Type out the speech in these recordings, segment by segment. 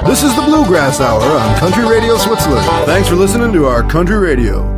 This is the Bluegrass Hour on Country Radio Switzerland. Thanks for listening to our Country Radio.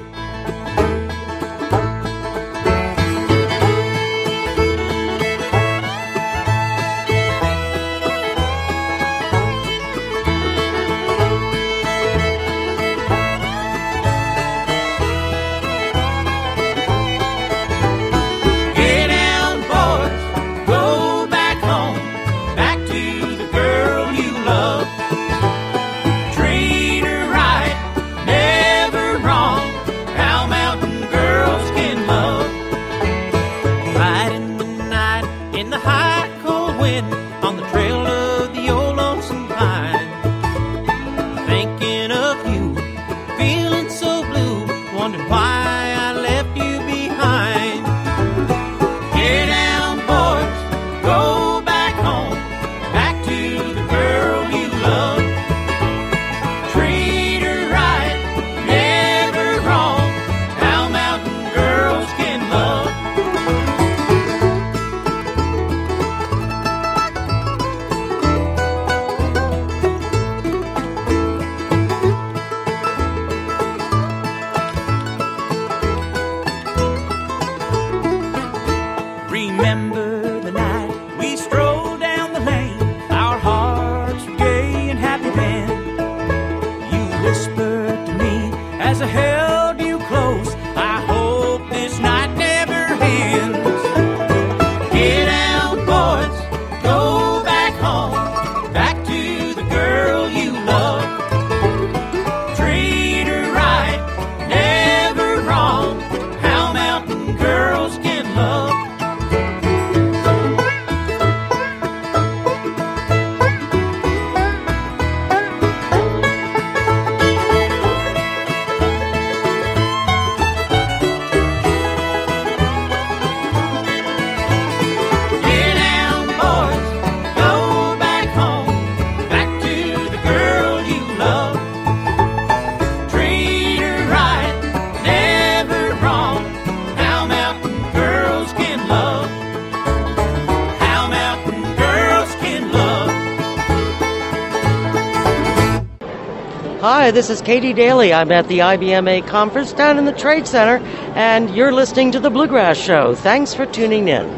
Hi, this is Katie Daly. I'm at the IBMA conference down in the Trade Center, and you're listening to The Bluegrass Show. Thanks for tuning in.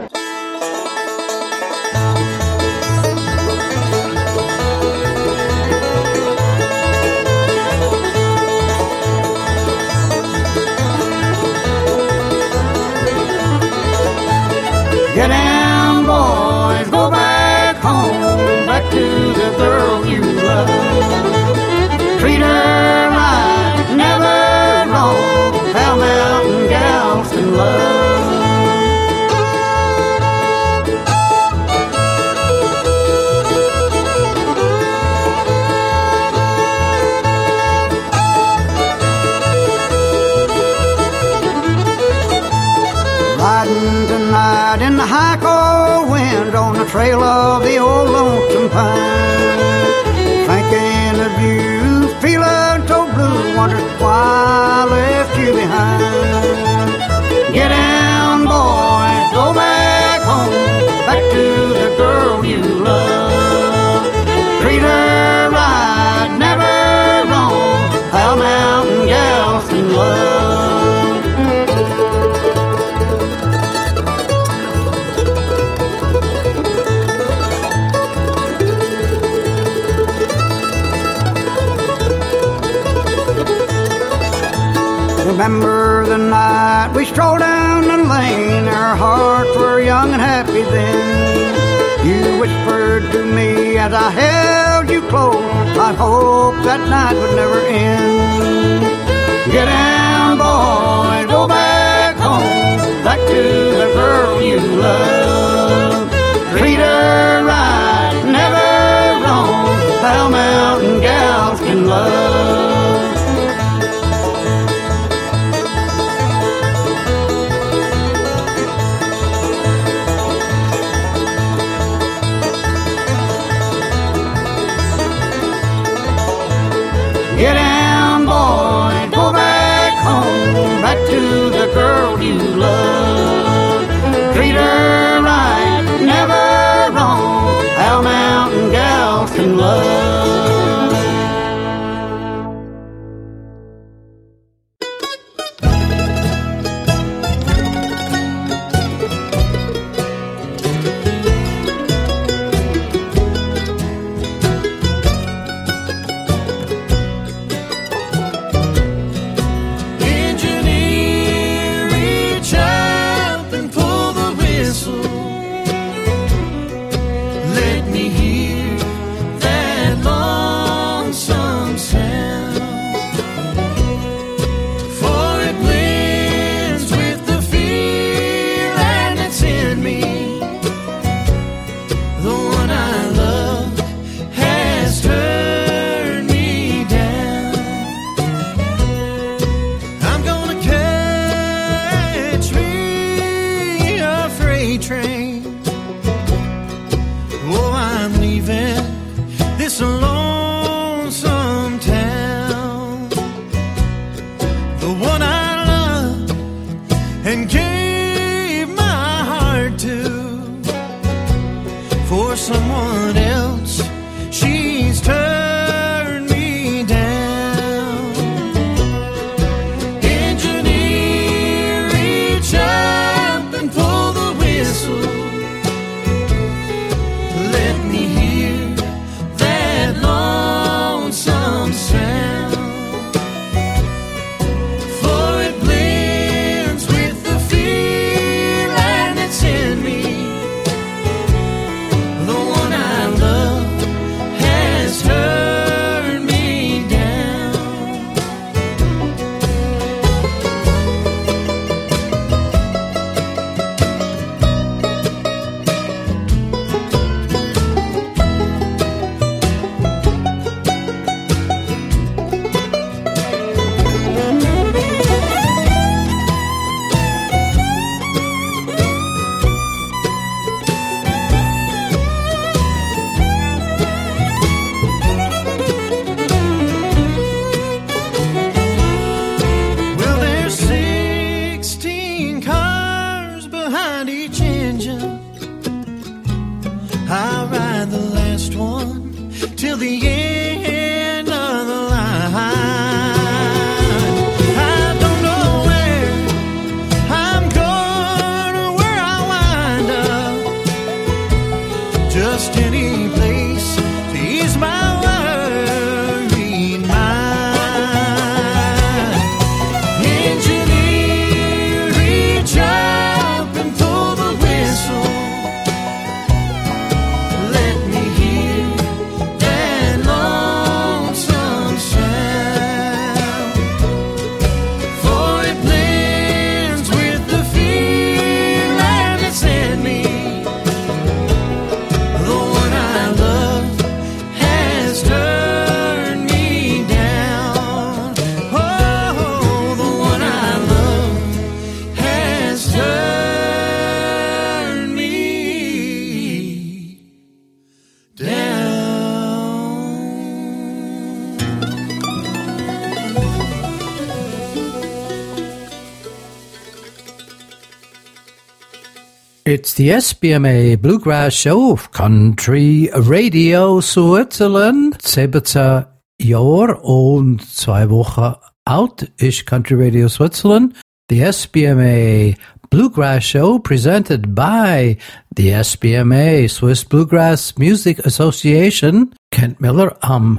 Get down, boys, go back home, back to the girl you love. Treat her right, never wrong, how mountain gals can love. Riding tonight in the high cold wind on the trail of the old lonesome pine, thinking of you, feeling so blue, wonder why I left you behind. Get down, boy, go back home, back to the girl you love. Treat her right, never wrong, how mountain gals can love. Remember the night we strolled down the lane, our hearts were young and happy then. You whispered to me as I held you close, I hope that night would never end. Get down, boy, go back home, back to the girl you love. Treat her right, never wrong, how mountain gals can love. Get down, boy, go back home, back to the girl you love. Treat her right, never wrong, how mountain gals can love. till the end of the line. I don't know where I'm going or where I'll wind up. Just any place to ease my worried mind. Engineer, reach up and pull the whistle. Let me hear that lonesome sound, for it blends with the feeling that sent me. The one I love has turned me down. Oh, the one I love has turned me down. It's the SBMA Bluegrass Show of Country Radio Switzerland. 17 Jahre und 2 Wochen alt ist Country Radio Switzerland. The SBMA Bluegrass Show presented by the SBMA Swiss Bluegrass Music Association. Kent Miller am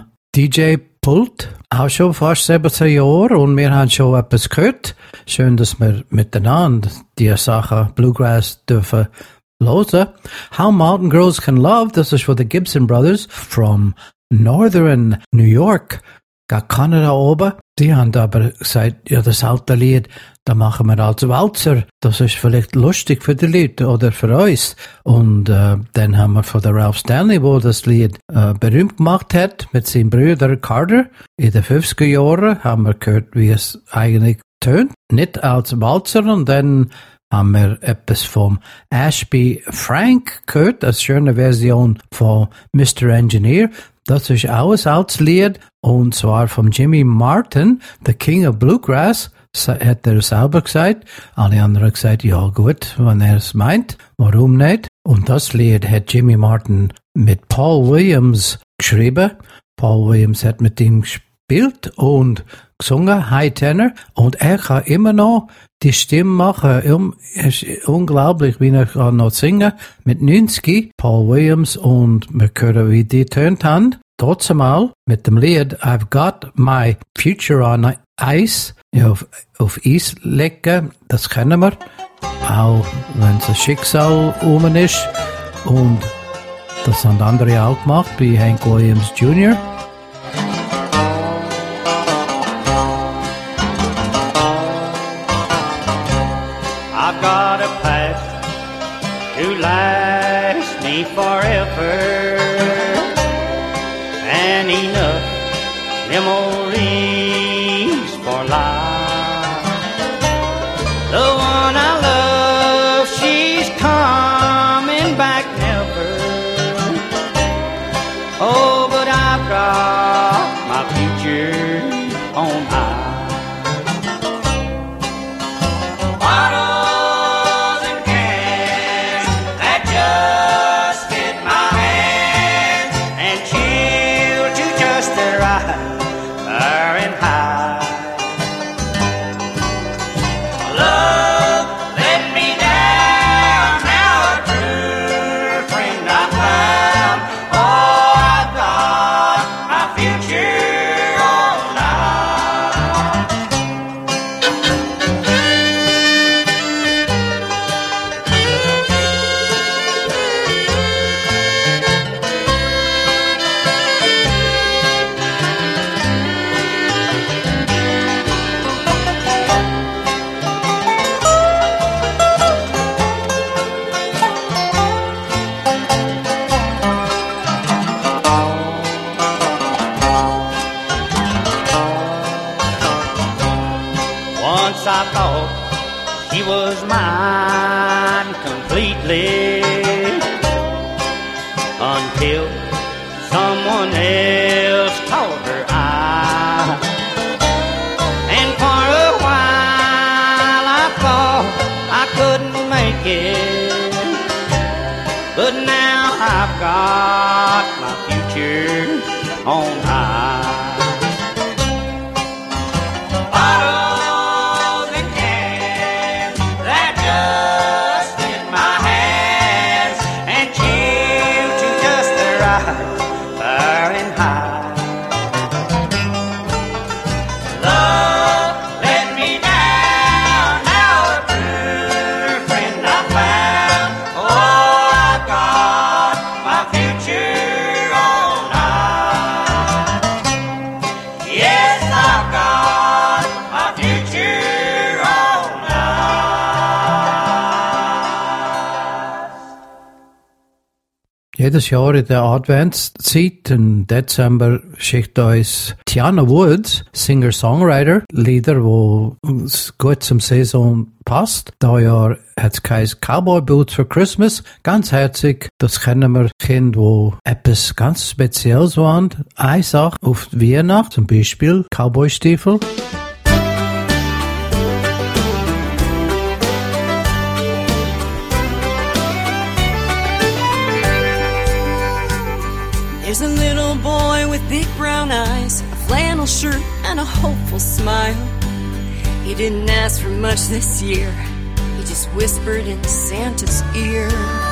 DJ-Pult. Auch schon fast 17 Jahre und wir haben schon etwas gehört. Schön, dass wir miteinander die Sache Bluegrass dürfen hören. How Mountain Girls Can Love, das ist von the Gibson Brothers from Northern New York. Gar Kanada oben. Die haben aber gesagt, ja, das alte Lied, da machen wir als Walzer. Das ist vielleicht lustig für die Leute oder für uns. Und dann haben wir von der Ralph Stanley, wo das Lied berühmt gemacht hat, mit seinem Bruder Carter. In den 50er Jahren haben wir gehört, wie es eigentlich tönt. Nicht als Walzer. Und dann haben wir etwas vom Ashby Frank gehört, eine schöne Version von Mr. Engineer. Das ist auch ein altes Lied, und zwar von Jimmy Martin, The King of Bluegrass, hat er selber gesagt. Alle anderen haben gesagt, ja gut, wenn er es meint, warum nicht? Und das Lied hat Jimmy Martin mit Paul Williams geschrieben. Paul Williams hat mit ihm gespielt und gesungen, High Tenor, und er kann immer noch die Stimme machen. Es ist unglaublich, wie er kann noch singen. Mit 90, Paul Williams, und wir hören, wie die tönt haben. Trotzdem mal mit dem Lied I've Got My Future on Ice, ja, auf Eis legen, das kennen wir. Auch wenn es ein Schicksal ist. Und das haben andere auch gemacht, wie Hank Williams Jr. I've got a past to last me forever, and enough memories for life. The one I love, she's coming back never. Oh, but I've got my future on high. Was mine completely until someone else caught her eye, and for a while I thought I couldn't make it, but now I've got my future on high. Bottles and cans that dust in my hands and chill to just the right burning high. Love let me down, now a true friend I found. Oh, I've got my future on high. Yes, I've got my future on high. Jedes Jahr in der Adventszeit, im Dezember, schickt uns Tiana Woods, Singer-Songwriter, Lieder, wo gut zum Saison passt. Da Jahr hat's geheißen Cowboy Boots for Christmas. Ganz herzig, das kennen wir Kinder, wo etwas ganz Spezielles waren. Eine Sache auf Weihnacht, zum Beispiel Cowboy-Stiefel. There's a little boy with big brown eyes, a flannel shirt and a hopeful smile. He didn't ask for much this year, he just whispered in Santa's ear.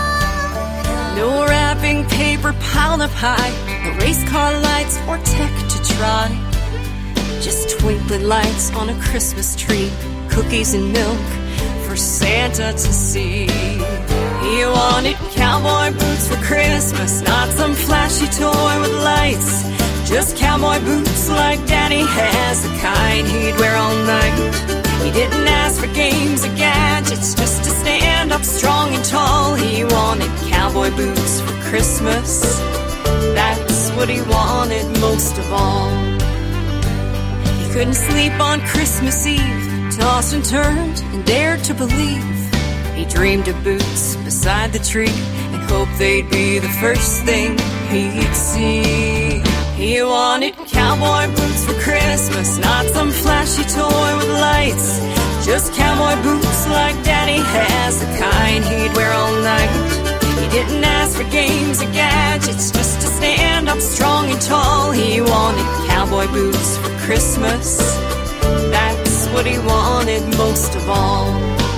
No wrapping paper piled up high, no race car lights or tech to try. Just twinkling lights on a Christmas tree, cookies and milk for Santa to see. He wanted cowboy boots for Christmas, not some flashy toy with lights. Just cowboy boots like Daddy has, the kind he'd wear all night. He didn't ask for games or gadgets, just to stand up strong and tall. He wanted cowboy boots for Christmas, that's what he wanted most of all. He couldn't sleep on Christmas Eve, tossed and turned and dared to believe. He dreamed of boots beside the tree and hoped they'd be the first thing he'd see. He wanted cowboy boots for Christmas, not some flashy toy with lights. Just cowboy boots like Daddy has, the kind he'd wear all night. He didn't ask for games or gadgets, just to stand up strong and tall. He wanted cowboy boots for Christmas, that's what he wanted most of all.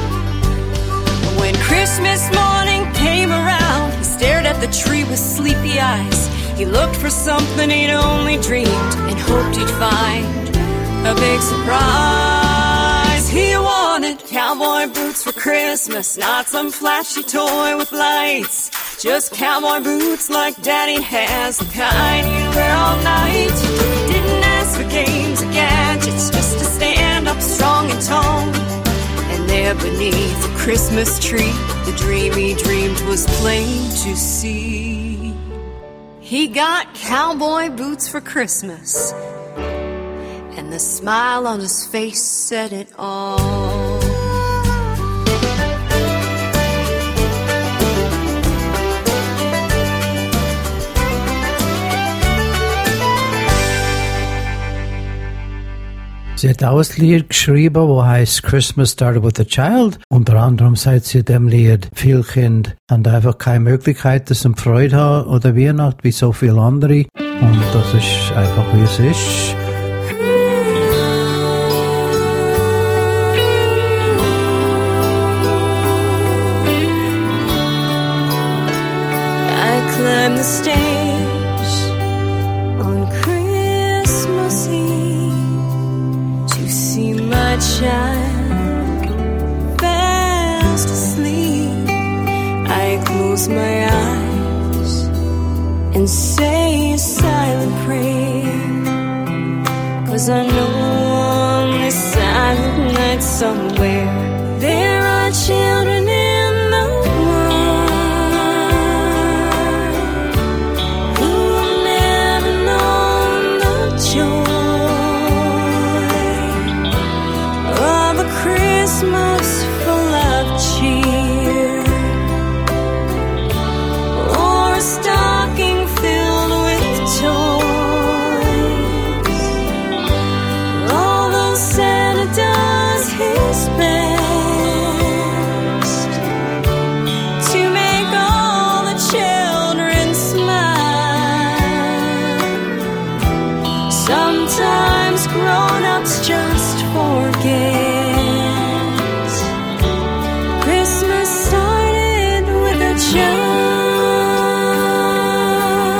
When Christmas morning came around, he stared at the tree with sleepy eyes. He looked for something he'd only dreamed and hoped he'd find a big surprise. He wanted cowboy boots for Christmas, not some flashy toy with lights. Just cowboy boots like Daddy has, the kind he'd wear all night. He didn't ask for games or gadgets, just to stand up strong and tall. And there beneath the Christmas tree, the dream he dreamed was plain to see. He got cowboy boots for Christmas, and the smile on his face said it all. Sie hat auch ein Lied geschrieben, das heißt Christmas Started with a Child. Unter anderem sagt sie in dem Lied, viele Kinder haben einfach keine Möglichkeit, dass sie Freude haben oder Weihnacht wie so viele andere. Und das ist einfach, wie es ist. I climbed the stage on Christmas Eve to see my child fast asleep. I close my eyes and say a silent prayer, 'cause I know on this silent night somewhere there are children in the world who've never known the joy of a Christmas full of cheer, or a stocking filled with toys. Although Santa does his best Sometimes grown-ups just forget. Christmas started with a child.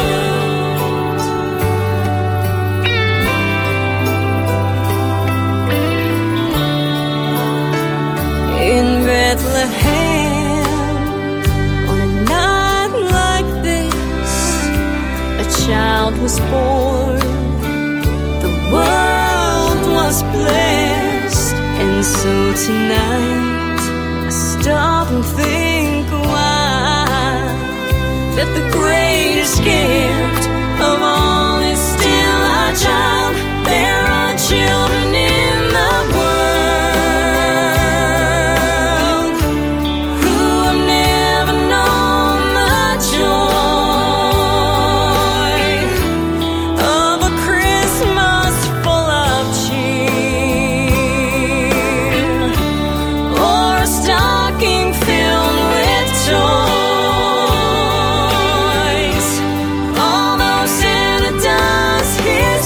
In Bethlehem, on a night like this, a child was born. The world was blessed. And so tonight I stop and think why that the greatest gift of all is still our child. There are children in the world who have never known the joy of a Christmas full of cheer, or a stocking filled with toys. Although Santa does his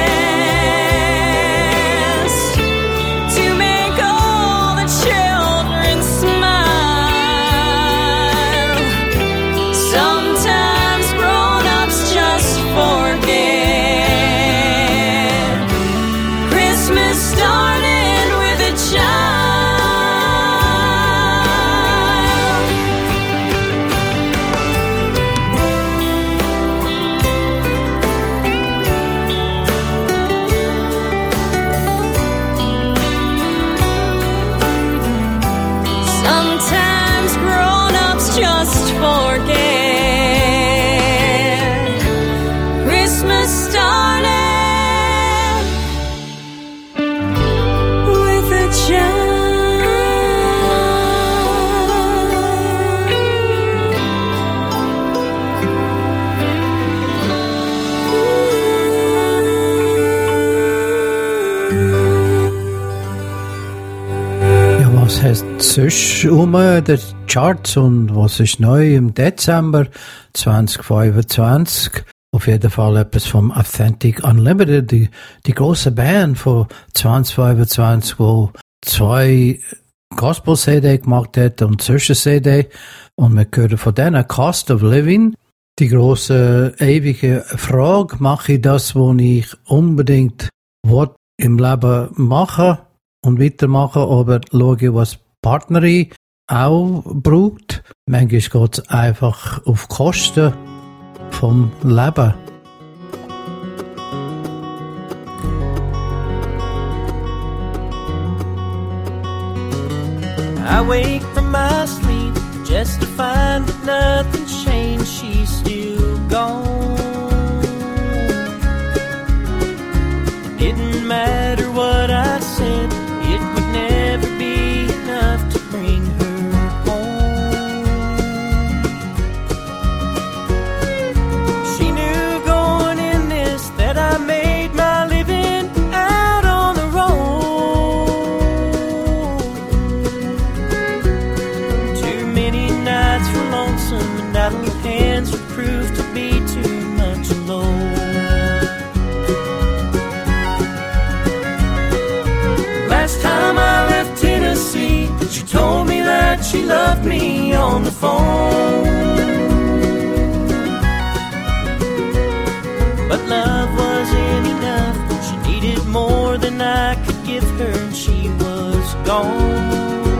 best to make all the children smile, sometimes grown-ups just forget. Christmas started with a child. Sometimes grown-ups just forget. Christmas started with a Ja, was heißt sonst der Charts und was ist neu im Dezember 2025? Auf jeden Fall etwas vom Authentic Unlimited, die große Band von 2025, wo 2 Gospel-CD gemacht hat und Zwischen-CD. Und wir hören von denen Cost of Living. Die große ewige Frage, mache ich das, was ich unbedingt will im Leben machen und weitermachen, aber schaue, was Partnerin auch braucht. Manchmal geht es einfach auf Kosten vom Leben. I wake from my sleep just to find that nothing's changed. She's still gone. Didn't matter what I said, it would never be enough to bring her home. She knew going in this that I made my living out on the road. Too many nights were lonesome and out of hands would prove to be too much alone. Last time I left Tennessee, she told me that she loved me on the phone. But love wasn't enough, she needed more than I could give her, and she was gone.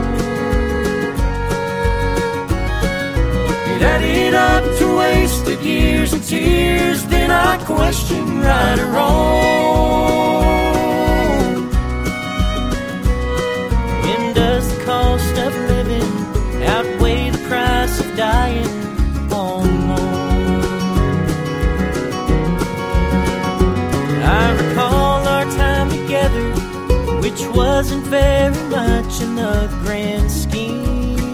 It added up to wasted years and tears, then I questioned right or wrong. When does the cost of living outweigh the price of dying alone? I recall our time together, which wasn't very much in the grand scheme.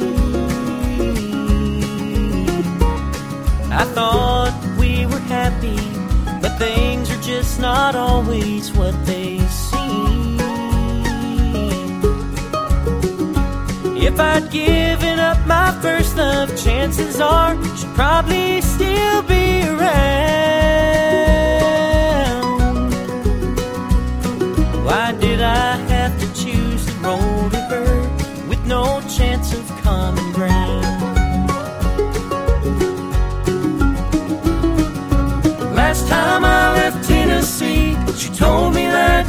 I thought we were happy, but things are just not always what they seem. If I'd given up my first love, chances are she'd probably still be around.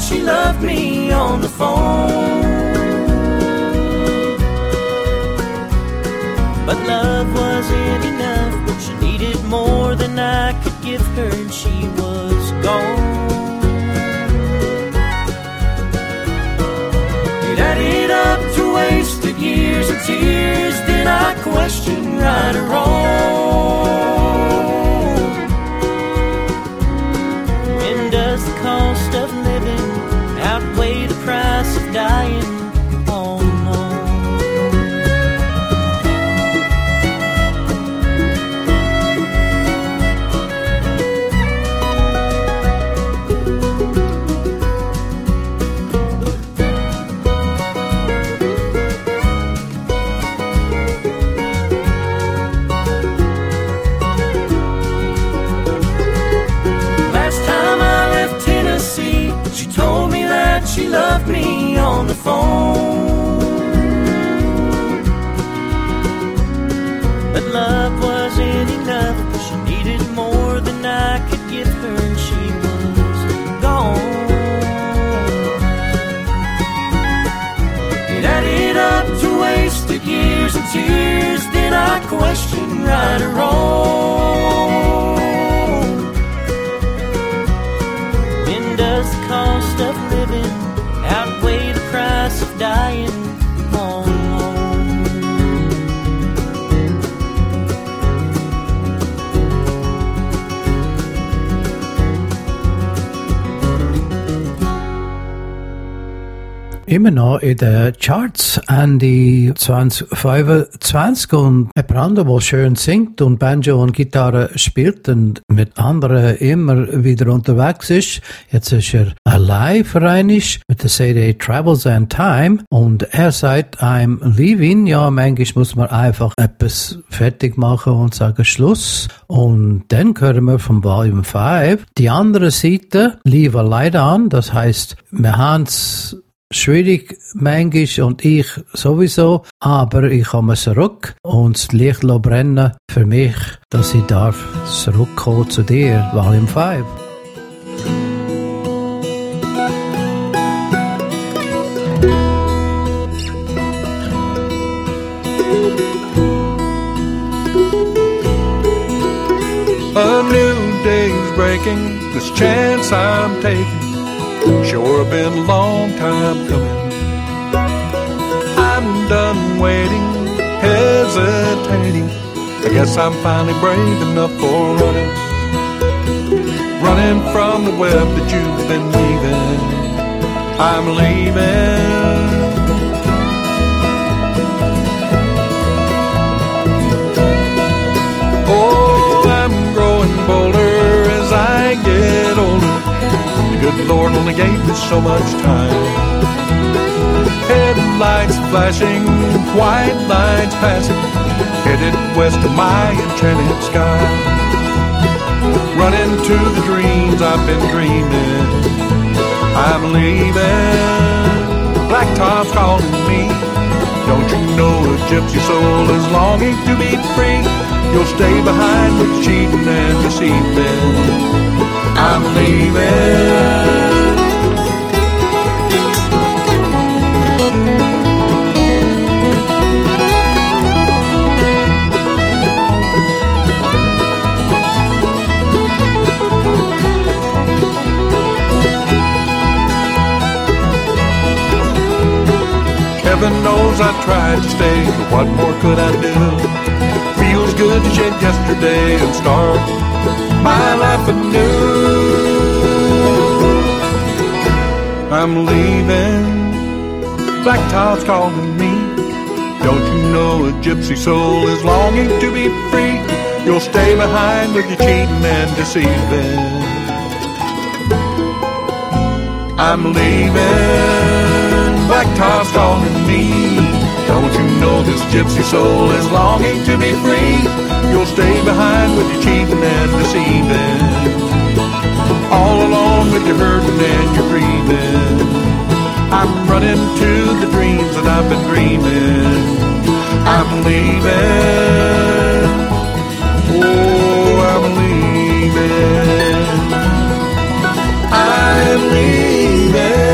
she loved me on the phone. But love wasn't enough, she needed more than I could give her, and she was gone. It added up to wasted years and tears. Did I question right or wrong? When does the cost of living outweigh the price of dying? Oh no. She loved me on the phone. But love wasn't enough, she needed more than I could give her, and she was gone. It added up to wasted years and tears. Did I question right or wrong? When does the cost of living outweigh the price of dying? Oh, Immer noch in den Charts Ende 2025 und jemand anderer, der schön singt und Banjo und Gitarre spielt und mit anderen immer wieder unterwegs ist. Jetzt ist er live reinig mit der CD Travels and Time und er sagt, I'm leaving. Ja, manchmal muss man einfach etwas fertig machen und sagen Schluss. Und dann hören wir vom Volume 5 die andere Seite, Leave a Light On. Das heisst, wir haben's schwierig manchmal und ich sowieso, aber ich komme zurück und das Licht brennen für mich, dass ich darf zurückkommen zu dir, Volume 5. A new day's breaking, this chance I'm taking. Sure been a long time coming. I'm done waiting, hesitating. I guess I'm finally brave enough for running. Running from the web that you've been weaving. I'm leaving. Oh, I'm growing bolder as I get older. The good Lord only gave me so much time. Headlights flashing, white lines passing, headed west of my enchanted sky. Running to the dreams I've been dreaming. I'm leaving. Blacktop's calling me. Don't you know a gypsy soul is longing to be free? You'll stay behind with cheating and deceiving. I'm leaving. Heaven knows I tried to stay, but what more could I do? Feels good to shed yesterday and start my life anew. I'm leaving. Blacktop's calling me. Don't you know a gypsy soul is longing to be free? You'll stay behind with your cheating and deceiving. I'm leaving. Blacktop's calling me. Don't you know this gypsy soul is longing to be free? You'll stay behind with your cheating and deceiving. All alone with your hurting and your grieving. I'm running to the dreams that I've been dreaming. I'm leaving. Oh, I'm leaving. I'm leaving.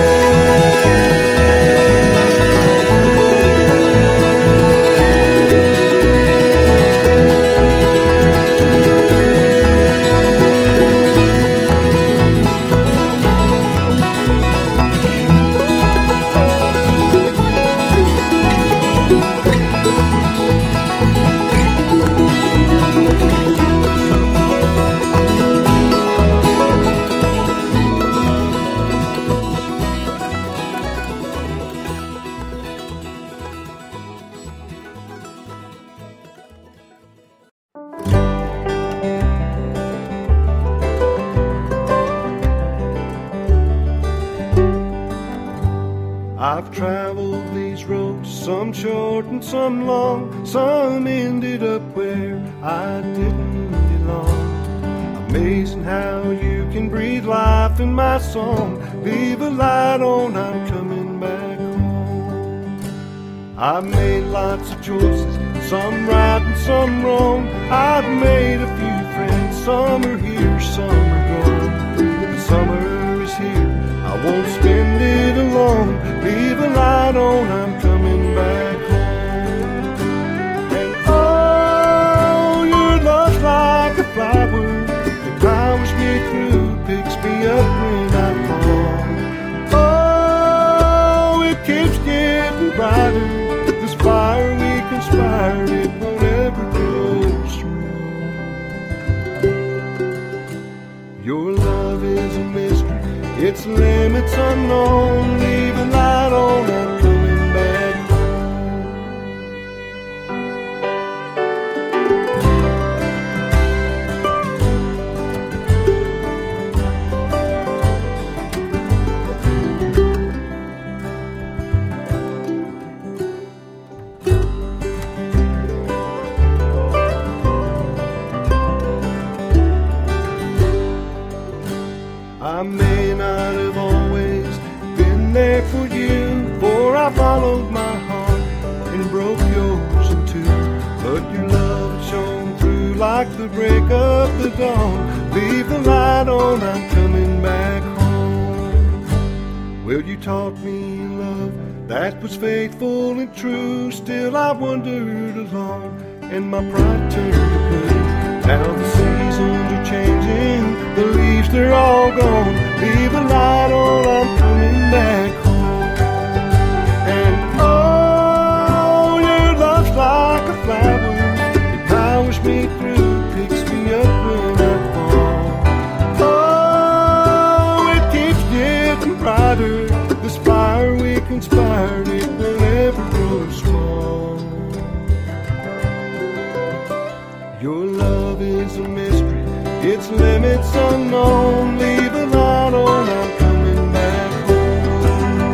I've traveled these roads, some short and some long. Some ended up where I didn't belong. Amazing how you can breathe life in my song. Leave a light on, I'm coming back home. I've made lots of choices, some right and some wrong. I've made a few friends, some are here, some are gone. The summer is here, I won't spend it alone. Leave a light on, I'm coming back home. And oh, your love's like a flower that powers me through, picks me up when I fall. Oh, it keeps getting brighter. This fire we conspired, it won't ever grow through. Your love is a mystery, its limits unknown. Leave a light on, I'm coming back I may not have always been there for you, for I followed my heart and broke yours in two. But your love shone through like the break of the dawn. Leave the light on, I'm coming back home. Well, you taught me love that was faithful and true. Still I wandered along and my pride turned to blue. Now the seasons are changing, the leaves they're all gone. Leave a light on, I'm coming back home. And oh, your love's like a flower, it powers me through, picks me up when I fall. Oh, it keeps getting brighter. This fire we conspired, it will never grow small. Your love is a mystery, its limits unknown. Leave a light on, I'm coming back home.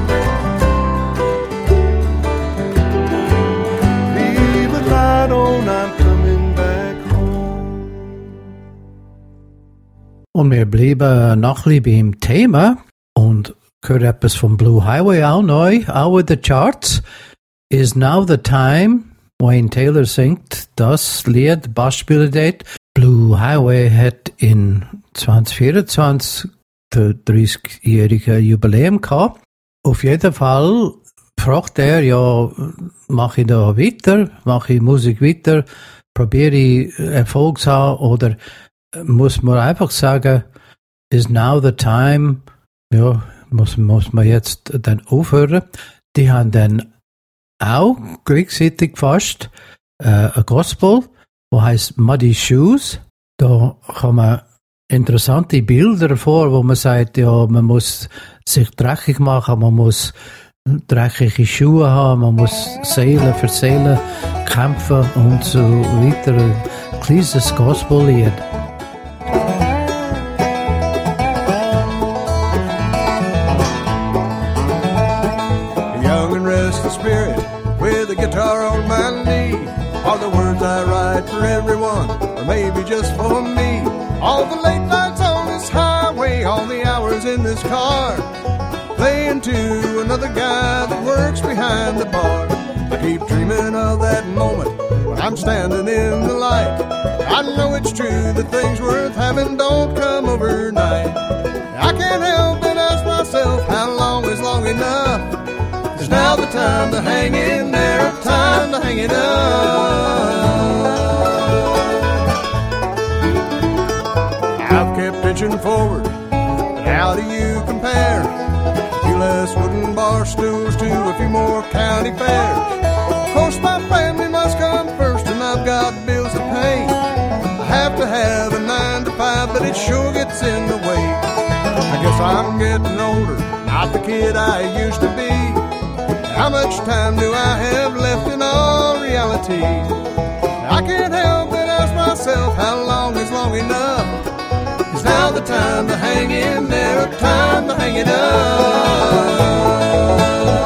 Leave a light on, I'm coming back home. Und wir bleiben noch ein bisschen beim Thema und hören etwas vom Blue Highway auch neu, auch in den Charts. Is Now the Time. Wayne Taylor singt das Lied, Bassspieler dort. Blue Highway hat in 2024 der 30-jährige Jubiläum gehabt. Auf jeden Fall fragt er, ja, mache ich da weiter, mache ich Musik weiter, probiere ich Erfolg zu haben oder muss man einfach sagen, is now the time, ja, muss man jetzt dann aufhören. Die haben dann auch gleichzeitig fast ein Gospel, wo heißt Muddy Shoes. Da kann man interessante Bilder vor, wo man sagt, ja, man muss sich dreckig machen, man muss dreckige Schuhe haben, man muss Seele für Seele kämpfen und so weiter. Ein kleines Gospellied. Young and restless spirit with a guitar on my knee. Are the words I write for everyone, or maybe just for me? All the late nights on this highway, all the hours in this car, playing to another guy that works behind the bar. I keep dreaming of that moment when I'm standing in the light. I know it's true that things worth having don't come overnight. I can't help but ask myself, how long is long enough? Is now the time to hang in there, time to hang it up. I've kept inching forward, but how do you compare? A few less wooden bar stools to a few more county fairs. Of course my family must come first and I've got bills to pay. I have to have a 9 to 5, but it sure gets in the way. I guess I'm getting older, not the kid I used to be. How much time do I have left in all reality? I can't help but ask myself, how long is long enough? Is now the time to hang in there, time to hang it up?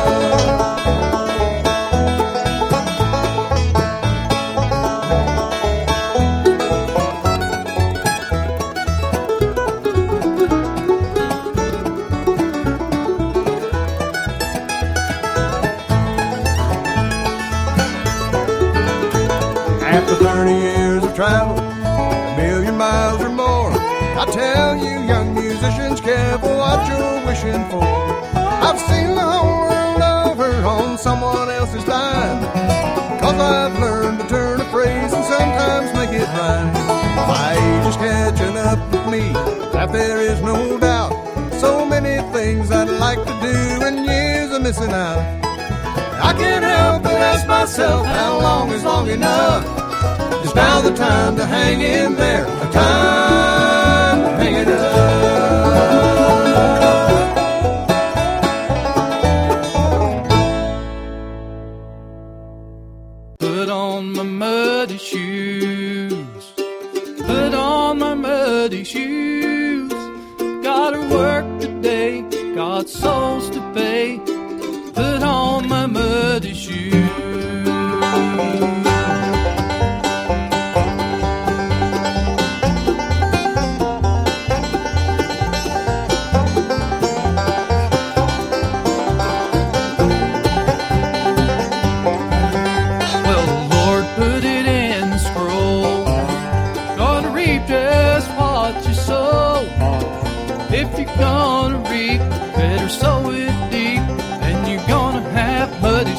30 years of travel, 1,000,000 miles or more. I tell you, young musicians, careful what you're wishing for. I've seen the whole world over on someone else's dime, 'cause I've learned to turn a phrase and sometimes make it rhyme. My age is catching up with me, that there is no doubt. So many things I'd like to do and years are missing out. I can't help but ask myself, how long is long enough? Is now the time to hang in there, the time to hang it up. Put on my muddy shoes, put on my muddy shoes. Gotta work today, got souls to pay. Put on my muddy shoes. Well, the Lord put it in the scroll. Gonna reap just what you sow. If you're gonna reap, better sow it deep, and you're gonna have muddy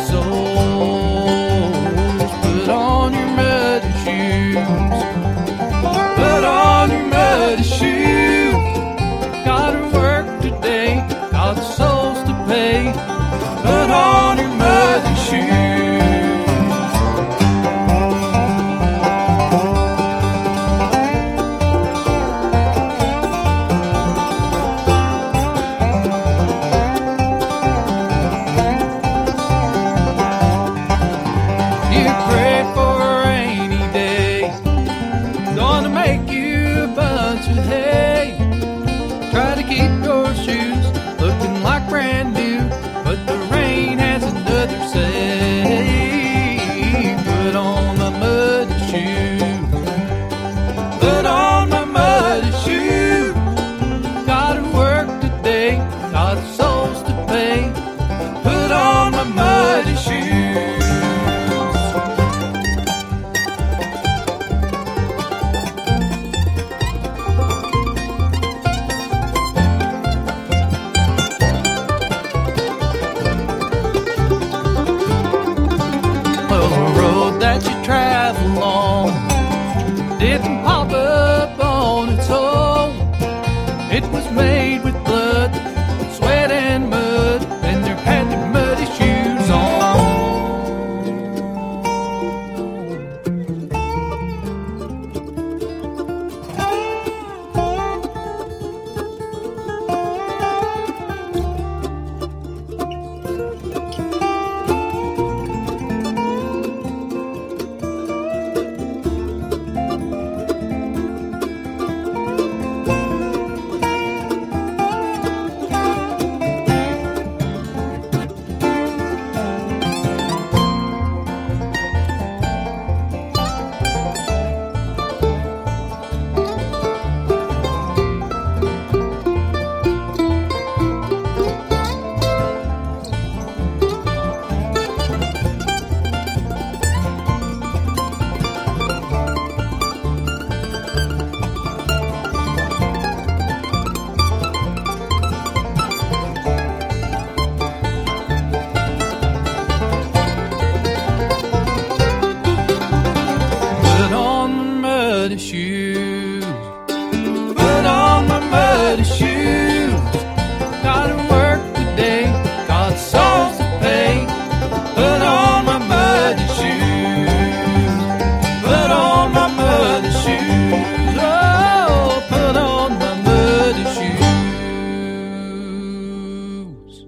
souls. Put on your muddy shoes, put on your muddy shoes. Gotta work today, got souls to pay. Put on your muddy shoes. You pray for a rainy day, gonna make you a bunch of hay. Try to keep your shoes looking like brand new, but the rain has another say. Put on my muddy shoes, put on my muddy shoes. Gotta work today, got souls to pay. Put on my muddy shoes. Well, the road that you travel on didn't pop up on its own. It was made with blood, sweat, and mud, and there had the muddy shoes on. Put on my muddy shoes, put on my muddy shoes. Gotta work today, got souls to pay. Put on my muddy shoes, put on my muddy shoes. Oh, put on my muddy shoes.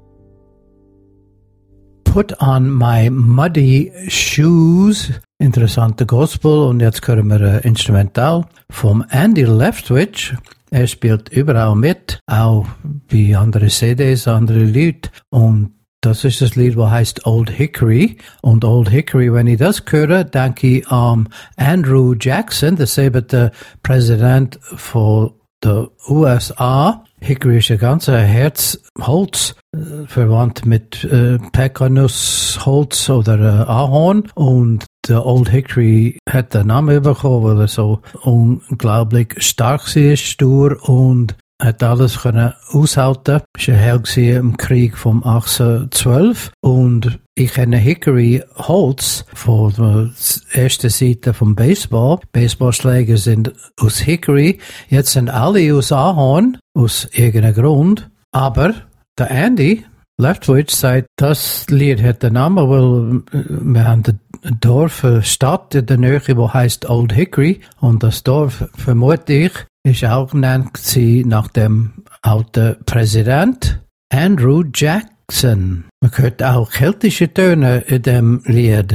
Put on my muddy shoes. Interessante Gospel. Und jetzt hören wir ein Instrumental vom Andy Leftwich. Er spielt überall mit, auch bei anderen CDs, andere Leute. Und das ist das Lied, das heißt Old Hickory. Und Old Hickory, wenn ich das höre, denke ich an Andrew Jackson, der 7. Präsident von der USA. Hickory ist ein ganzer Herzholz, verwandt mit Pecanusholz oder Ahorn. Und der Old Hickory hat den Namen bekommen, weil er so unglaublich stark war, stur und hat alles können aushalten. Er war ein Held im Krieg vom 1812 und ich kenne Hickory Holz von der ersten Seite vom Baseball. Baseballschläger sind aus Hickory. Jetzt sind alle aus Ahorn, aus irgendeinem Grund. Aber der Andy Leftwich sagt, das Lied hat den Namen, weil wir haben ein Dorf, eine Stadt in der Nähe, wo heißt Old Hickory. Und das Dorf, vermute ich, ist auch genannt nach dem alten Präsident Andrew Jackson. Man hört auch keltische Töne in dem Lied.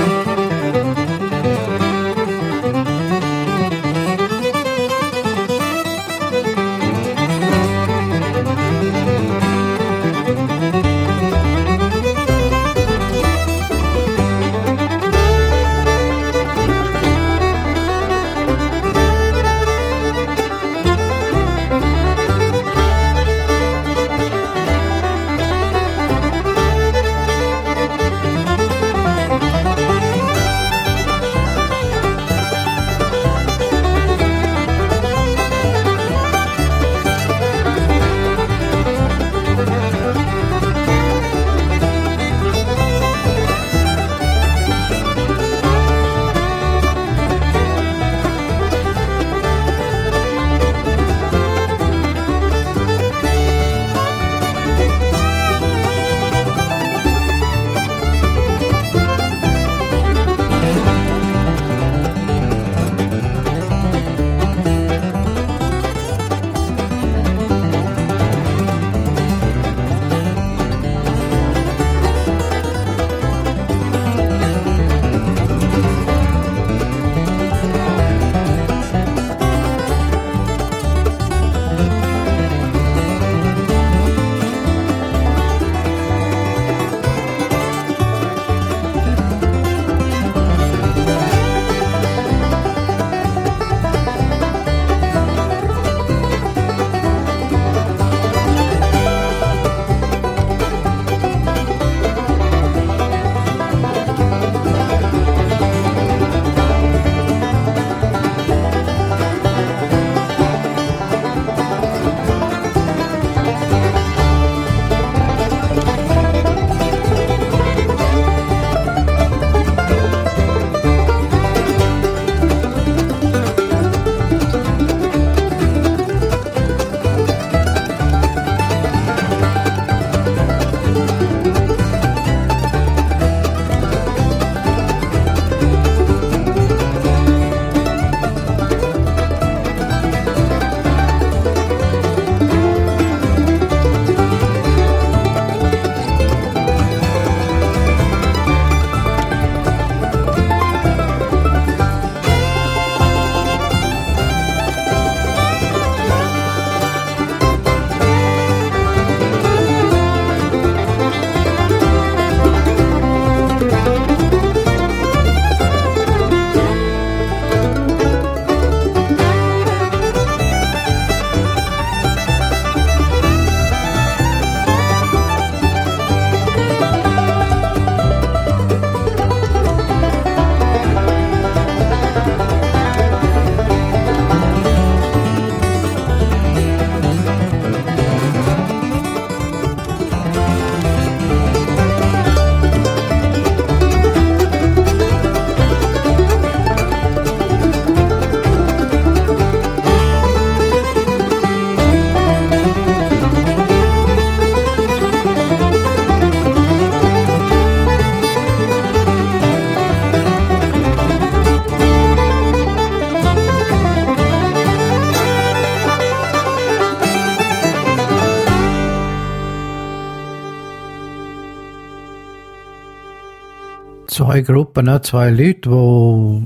zwei Gruppen, zwei Leute, die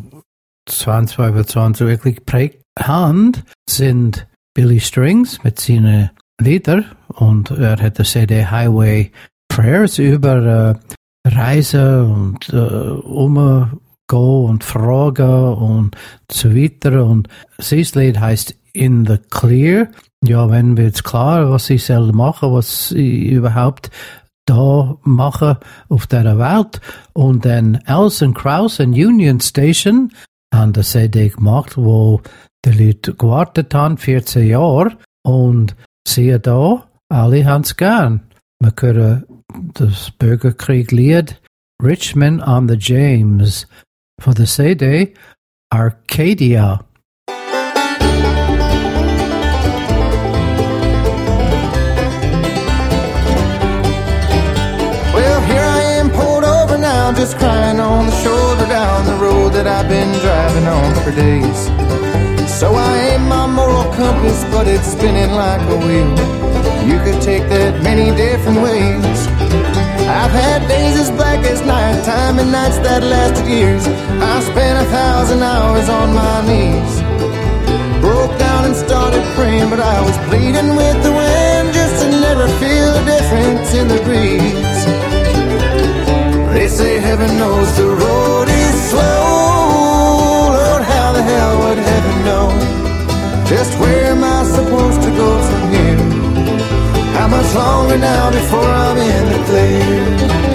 2022 wirklich geprägt haben, sind Billy Strings mit seinen Liedern und er hat eine CD Highway Prayers über Reisen und umgehen und Fragen und so weiter. Und sein Lied heißt In the Clear. Ja, wenn wird es klar, was ich soll machen, was ich überhaupt da machen auf dieser Welt. Und dann Alison Krauss und Union Station haben eine CD gemacht, wo die Leute gewartet haben, 14 Jahre. Und siehe da, alle haben es gern. Wir können das Bürgerkrieg-Lied Richmond on the James von der CD Arcadia. Well, here I am pulled over now, just crying on the shoulder down the road that I've been driving on for days. So I aim my moral compass, but it's spinning like a wheel. You could take that many different ways. I've had days as black as nighttime and nights that lasted years. I spent 1,000 hours on my knees. Broke down and started praying, but I was pleading with the wind just to never feel a difference in the breeze. They say heaven knows the road is slow. Lord, how the hell would heaven know? Just where am I supposed to go from here? How much longer now before I'm in the clear?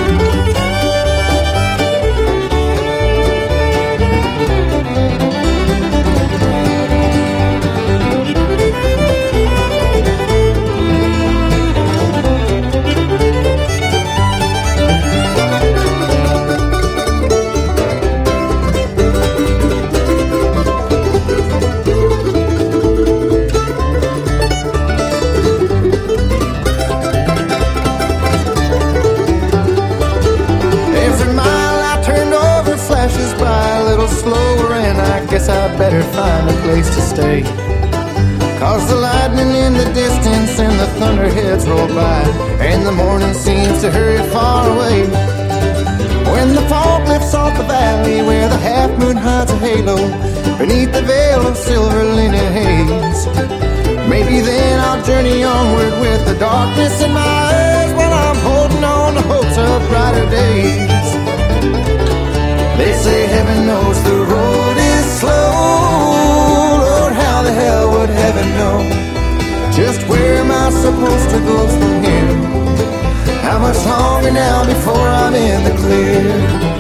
I better find a place to stay. Cause the lightning in the distance and the thunderheads roll by, and the morning seems to hurry far away. When the fog lifts off the valley where the half moon hides a halo beneath the veil of silver linen haze, maybe then I'll journey onward with the darkness in my eyes while I'm holding on to hopes of brighter days. They say heaven knows the road is slow. Lord, how the hell would heaven know? Just where am I supposed to go from here? How much longer now before I'm in the clear?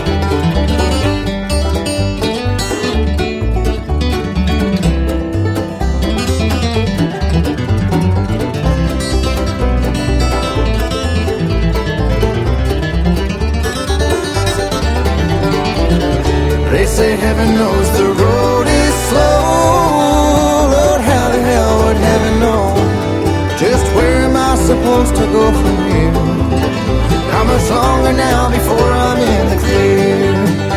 They say heaven knows the road is slow. Lord, how the hell would heaven know? Just where am I supposed to go from here? How much longer now before I'm in the clear?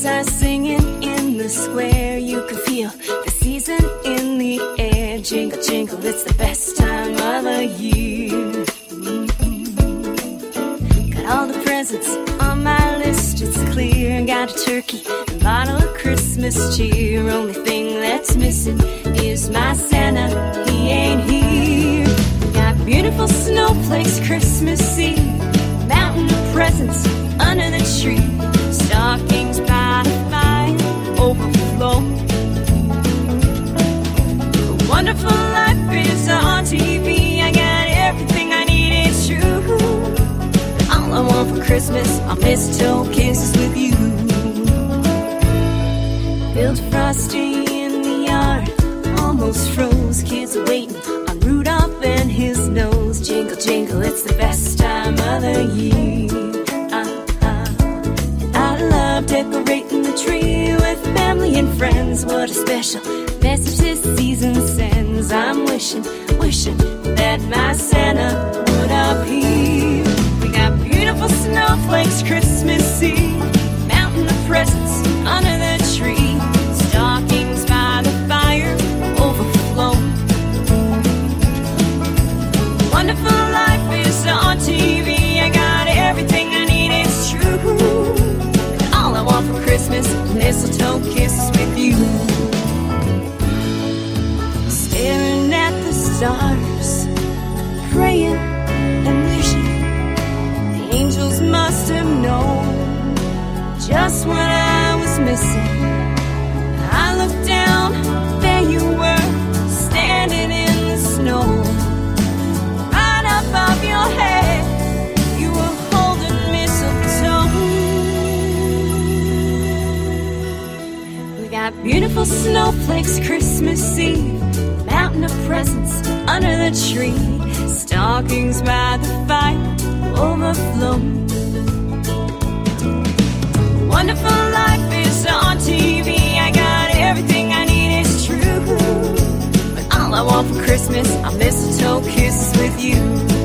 are singing in the square. You can feel the season in the air. Jingle, jingle, it's the best time of the year. Got all the presents on my list, it's clear. Got a turkey and bottle of Christmas cheer. Only thing that's missing is my Santa, he ain't here. Got beautiful snowflakes Christmas Eve, mountain of presents under the tree, stockings by the fire overflow. A wonderful life is on TV. I got everything I need, it's true. All I want for Christmas are mistletoe kisses with you. Built frosty in the yard, almost froze. Kids are waiting on Rudolph and his nose. Jingle, jingle, it's the best time of the year. I love decorating the tree with family and friends. What a special message this season sends. I'm wishing, wishing that my Santa would appear. We got beautiful snowflakes Christmas Eve, mountain of presents under the tree, stockings by the fire overflow. Wonderful life is on TV. I got everything I need, it's true. And all I want for Christmas, mistletoe kisses with you. Staring at the stars, praying and wishing. The angels must have known just what I was missing. I looked down, there you were, standing in the snow. Right above your head, you were holding mistletoe. We got beautiful snowflakes Christmas Eve, mountain of presents under the tree, stockings by the fire overflow. Wonderful life is on TV. I got everything I need, it's true. But all I want for Christmas are mistletoe kisses with you.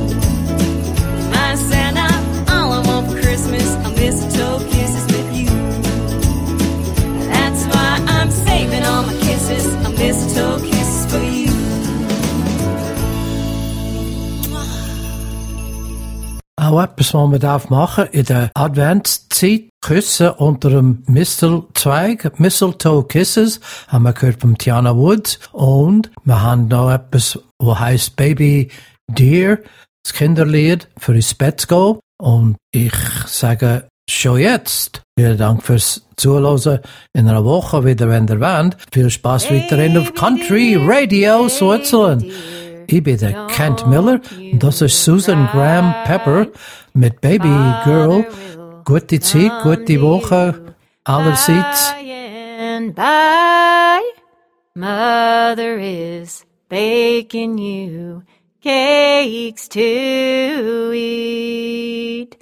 My Santa, all I want for Christmas are mistletoe kisses with you. That's why I'm saving all my kisses, are mistletoe kisses for you. Auch etwas, was man darf machen in der Adventszeit, Küssen unter dem Mistelzweig, Mistletoe Kisses, haben wir gehört von Tiana Woods. Und wir haben noch etwas, was heisst Baby Dear, das Kinderlied für ins Bett zu gehen. Und ich sage schon jetzt, vielen Dank fürs Zuhören in einer Woche wieder, wenn ihr wollt. Viel Spaß weiterhin auf Country Radio Switzerland. Ich bin der Kent Miller und das ist Susan Graham Pepper mit Baby Girl. Gute Zeit, gute Woche allerseits. By and by, Mother is baking you cakes to eat.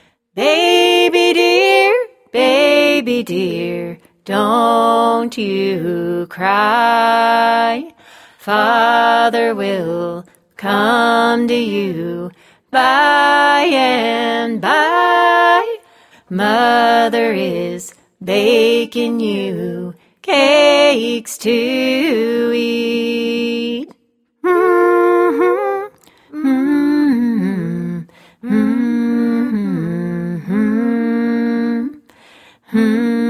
Baby dear, don't you cry. Father will come to you by and by. Mother is baking you cakes to eat. Mm-hmm. Mm-hmm. Mm-hmm. Mm-hmm.